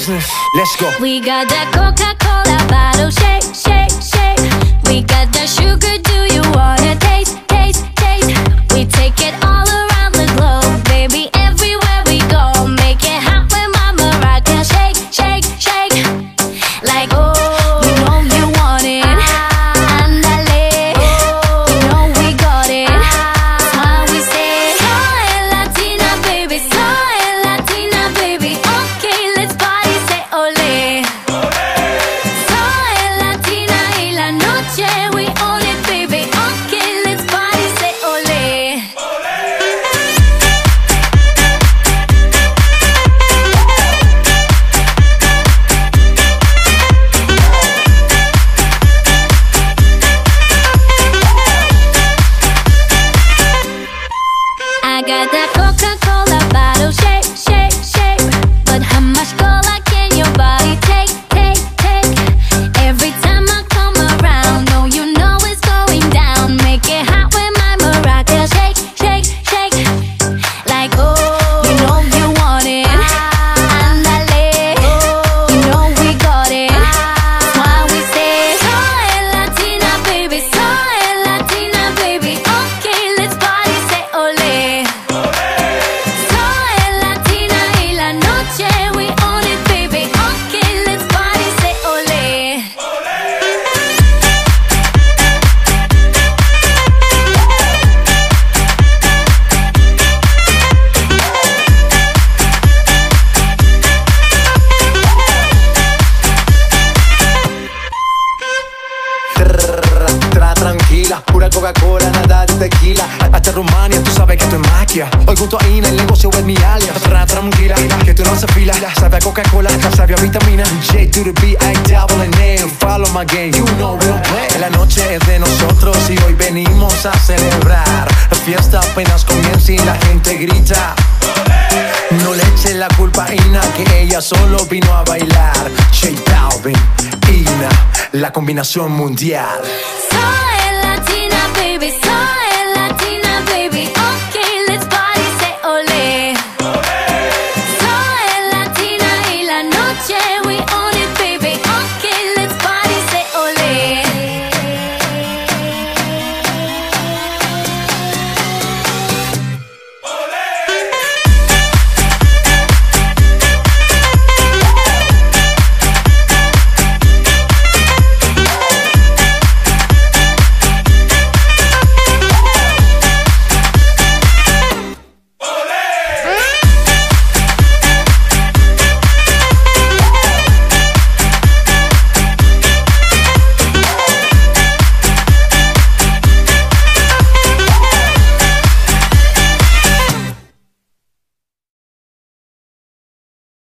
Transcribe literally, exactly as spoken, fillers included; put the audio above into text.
business. Let's go. We got that Coca-Cola bottle, shake, shake, shake. We got that sugar, do you wanna taste, taste, taste? We take it all around the globe, baby, everywhere we go. Make it hot when Mama rock and shake, shake, shake. Like, oh, you know you want it. Andale, you know we got it. That's why we say, soy Latina, baby, soy Latina, baby. Okay, let's party, say ole. Soy Latina y la noche we own it, baby. Okay, let's party, say ole. I got that Coca-Cola bottle, shake, shake, shake. But how much cola can your body take, take, take? Every time I come around, no, you know it's going down. Make it hot when my maraca shake, shake, shake. Like, oh, you know you want it. Andale, you know we got it. That's why we say, soy Latina, baby, soy Latina, baby. Okay, let's party, say ole. Soy Latina y la noche we own it, baby. Okay, let's party, say ole. Tra tranquila, pura Coca-Cola, nada de tequila. Hasta Rumania, tú sabes que esto es magia. Hoy junto a Ina, el negocio es mi alias. Tra tranquila, que tú no haces fila. Sabe a Coca-Cola, sabe a vitamina. J to the B, I double N. Follow my game, you know we don't play. La noche es de nosotros y hoy venimos a celebrar. La fiesta apenas comienza y la gente grita. No le eche la culpa a Ina, que ella solo vino a bailar. J Balvin, Ina, la combinación mundial. Soy Latina, baby, soy